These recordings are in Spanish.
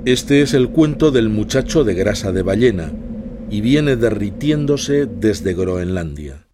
Este es el cuento del muchacho de grasa de ballena y viene derritiéndose desde Groenlandia.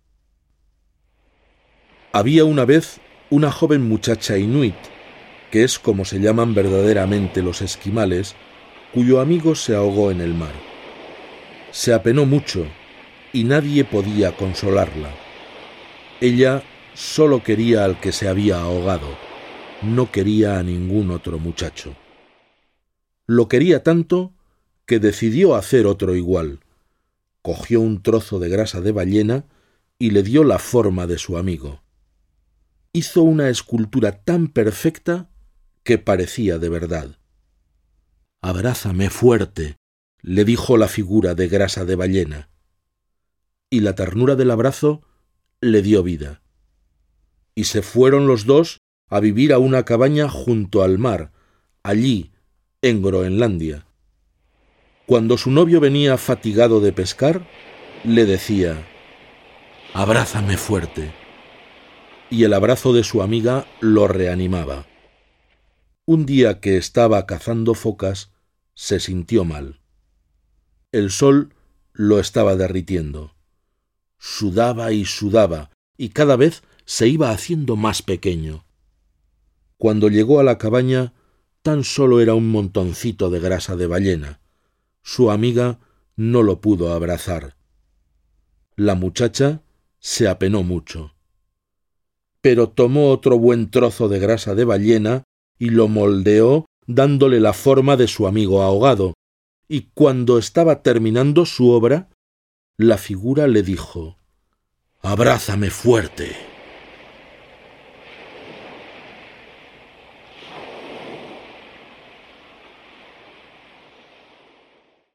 Había una vez una joven muchacha inuit, que es como se llaman verdaderamente los esquimales, cuyo amigo se ahogó en el mar. Se apenó mucho y nadie podía consolarla. Ella solo quería al que se había ahogado, no quería a ningún otro muchacho. Lo quería tanto que decidió hacer otro igual. Cogió un trozo de grasa de ballena y le dio la forma de su amigo. Hizo una escultura tan perfecta que parecía de verdad. «Abrázame fuerte», le dijo la figura de grasa de ballena. Y la ternura del abrazo le dio vida. Y se fueron los dos a vivir a una cabaña junto al mar, allí, en Groenlandia. Cuando su novio venía fatigado de pescar, le decía: «Abrázame fuerte», y el abrazo de su amiga lo reanimaba. Un día que estaba cazando focas, se sintió mal. El sol lo estaba derritiendo. Sudaba y sudaba, y cada vez se iba haciendo más pequeño. Cuando llegó a la cabaña, tan solo era un montoncito de grasa de ballena. Su amiga no lo pudo abrazar. La muchacha se apenó mucho. Pero tomó otro buen trozo de grasa de ballena y lo moldeó dándole la forma de su amigo ahogado, y cuando estaba terminando su obra, la figura le dijo: «Abrázame fuerte».